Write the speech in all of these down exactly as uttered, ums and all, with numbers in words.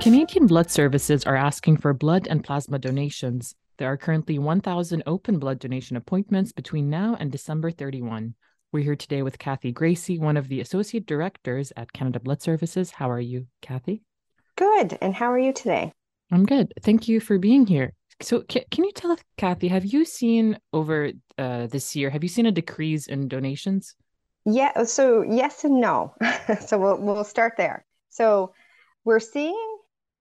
Canadian Blood Services are asking for blood and plasma donations. There are currently one thousand open blood donation appointments between now and December thirty-first. We're here today with Kathy Gracie, one of the Associate Directors at Canada Blood Services. How are you, Kathy? Good. And how are you today? I'm good. Thank you for being here. So, ca- can you tell us, Kathy, have you seen over uh, this year, have you seen a decrease in donations? Yeah, so yes and no. So we'll we'll start there. So we're seeing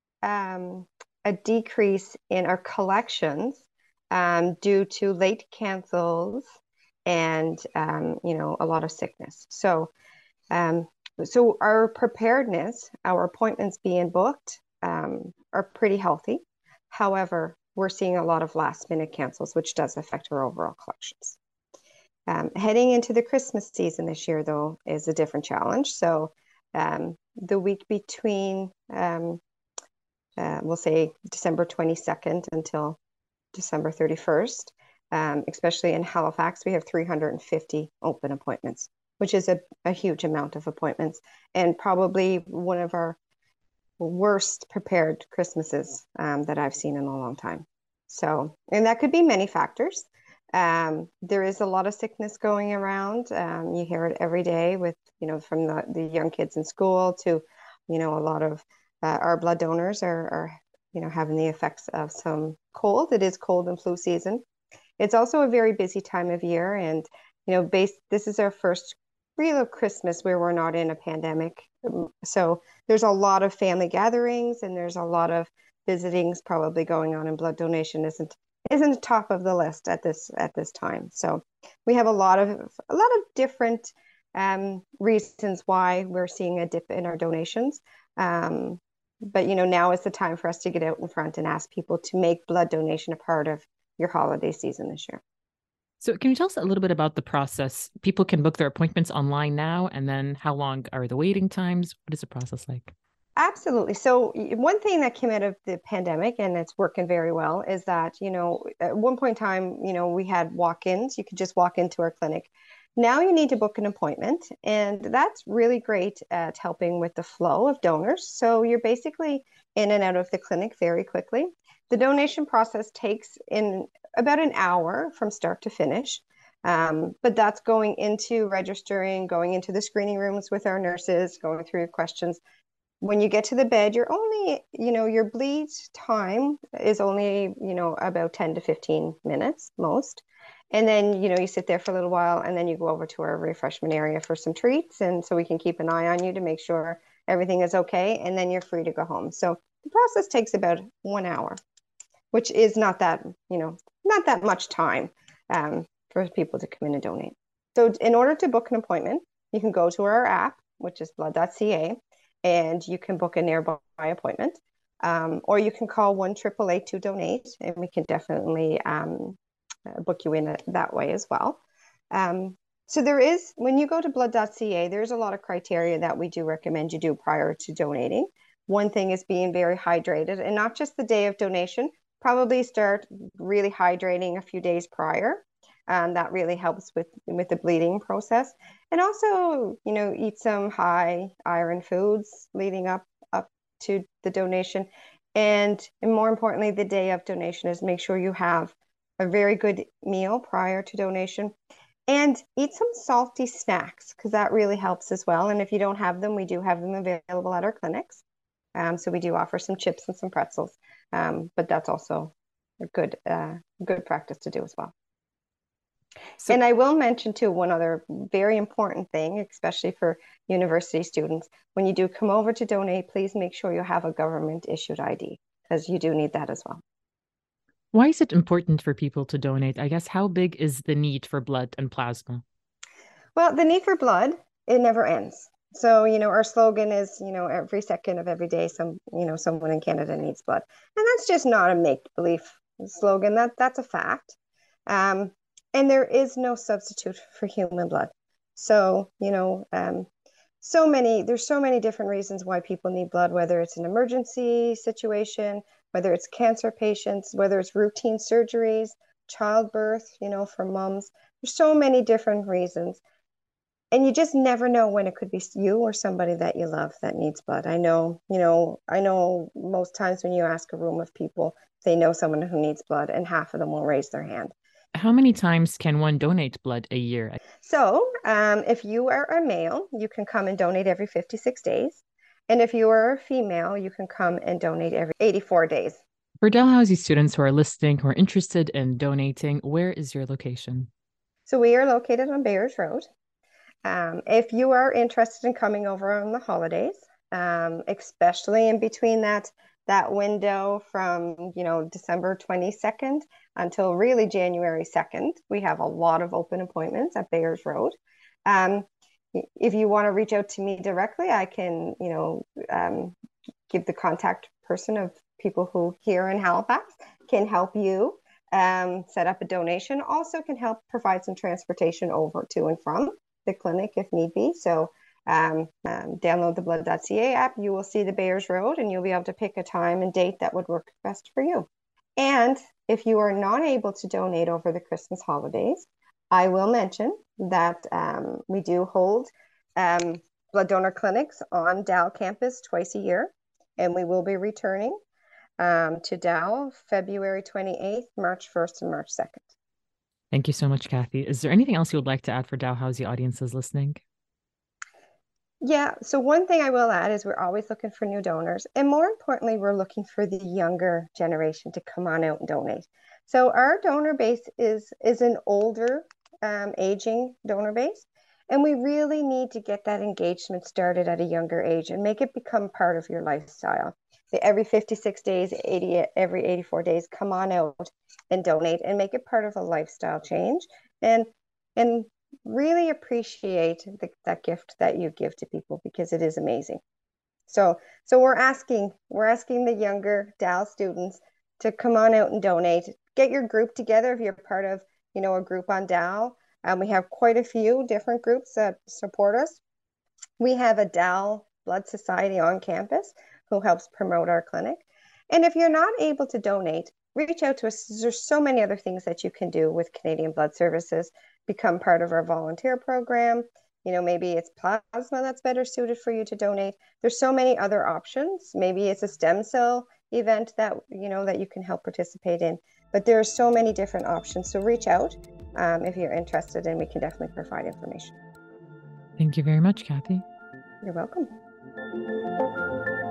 um, a decrease in our collections um, due to late cancels and um, you know a lot of sickness. So um, so our preparedness, our appointments being booked um, are pretty healthy. However, we're seeing a lot of last minute cancels, which does affect our overall collections. Um, heading into the Christmas season this year, though, is a different challenge. So um, the week between, um, uh, we'll say December twenty-second until December thirty-first, um, especially in Halifax, we have three hundred fifty open appointments, which is a, a huge amount of appointments and probably one of our worst prepared Christmases um, that I've seen in a long time. So, and that could be many factors. Um, there is a lot of sickness going around. Um, you hear it every day with, you know, from the, the young kids in school to, you know, a lot of uh, our blood donors are, are, you know, having the effects of some cold. It is cold and flu season. It's also a very busy time of year. And, you know, based, this is our first real Christmas where we're not in a pandemic. Um, So there's a lot of family gatherings and there's a lot of visitings probably going on, and blood donation isn't isn't top of the list at this at this time. So we have a lot of a lot of different um, reasons why we're seeing a dip in our donations. Um, but you know, now is the time for us to get out in front and ask people to make blood donation a part of your holiday season this year. So, can you tell us a little bit about the process? People can book their appointments online now, and then how long are the waiting times? What is the process like? Absolutely. So one thing that came out of the pandemic, and it's working very well, is that, you know, at one point in time, you know, we had walk-ins. You could just walk into our clinic. Now you need to book an appointment, and that's really great at helping with the flow of donors. So you're basically in and out of the clinic very quickly. The donation process takes in about an hour from start to finish. Um, but that's going into registering, going into the screening rooms with our nurses, going through questions. When you get to the bed, you're only, you know, your bleed time is only, you know, about ten to fifteen minutes most. And then, you know, you sit there for a little while and then you go over to our refreshment area for some treats. And so we can keep an eye on you to make sure everything is okay. And then you're free to go home. So the process takes about one hour, which is not that, you know, not that much time um, for people to come in and donate. So in order to book an appointment, you can go to our app, which is blood dot c a, and you can book a nearby appointment. Um, or you can call one triple eight to donate, and we can definitely um, uh, book you in a, that way as well. Um, so there is, when you go to blood dot c a, there's a lot of criteria that we do recommend you do prior to donating. One thing is being very hydrated, and not just the day of donation. Probably start really hydrating a few days prior. Um, that really helps with with the bleeding process. And also, you know, eat some high iron foods leading up up to the donation. And, and more importantly, the day of donation is make sure you have a very good meal prior to donation and eat some salty snacks because that really helps as well. And if you don't have them, we do have them available at our clinics. Um, so we do offer some chips and some pretzels, um, but that's also a good uh, good practice to do as well. So, And I will mention too one other very important thing, especially for university students. When you do come over to donate, please make sure you have a government issued I D because you do need that as well. why is it important for people to donate? I guess how big is the need for blood and plasma? Well, the need for blood, it never ends. So, you know, our slogan is, you know, every second of every day, some, you know, someone in Canada needs blood. And that's just not a make-believe slogan. That that's a fact. Um, and there is no substitute for human blood. So, you know, um, so many, there's so many different reasons why people need blood, whether it's an emergency situation, whether it's cancer patients, whether it's routine surgeries, childbirth, you know, for moms. There's so many different reasons. and you just never know when it could be you or somebody that you love that needs blood. I know, you know, I know most times when you ask a room of people, they know someone who needs blood, and half of them will raise their hand. How many times can one donate blood a year? So, um, if you are a male, you can come and donate every fifty-six days. And if you are a female, you can come and donate every eighty-four days. For Dalhousie students who are listening, who are interested in donating, where is your location? So we are located on Bayers Road. Um, if you are interested in coming over on the holidays, um, especially in between that that window from, you know, December twenty-second until really January second, we have a lot of open appointments at Bayers Road. Um, if you want to reach out to me directly, I can, you know, um, give the contact person of people who here in Halifax can help you um, set up a donation. Also can help provide some transportation over to and from the clinic if need be. So um, um, download the blood dot c a app. You will see the Bayers Road, and you'll be able to pick a time and date that would work best for you. And if you are not able to donate over the Christmas holidays, I will mention that um, we do hold um, blood donor clinics on Dal campus twice a year, and we will be returning um, to Dal February twenty-eighth, March first, and March second. Thank you so much, Kathy. Is there anything else you would like to add for Dalhousie audiences listening? Yeah, so one thing I will add is we're always looking for new donors. And more importantly, we're looking for the younger generation to come on out and donate. So our donor base is, is an older, um, aging donor base. And we really need to get that engagement started at a younger age and make it become part of your lifestyle. So every fifty-six days, eighty, every eighty-four days, come on out and donate and make it part of a lifestyle change. And and really appreciate the, that gift that you give to people, because it is amazing. So, so we're asking, we're asking the younger Dal students to come on out and donate. Get your group together if you're part of, you know, a group on Dal. Um, we have quite a few different groups that support us. We have a Dal Blood Society on campus who helps promote our clinic. And if you're not able to donate, reach out to us. There's so many other things that you can do with Canadian Blood Services. Become part of our volunteer program. You know, maybe it's plasma that's better suited for you to donate. There's so many other options. Maybe it's a stem cell event that, you know, that you can help participate in. But there are so many different options. So reach out um, if you're interested, and we can definitely provide information. Thank you very much, Kathy. You're welcome.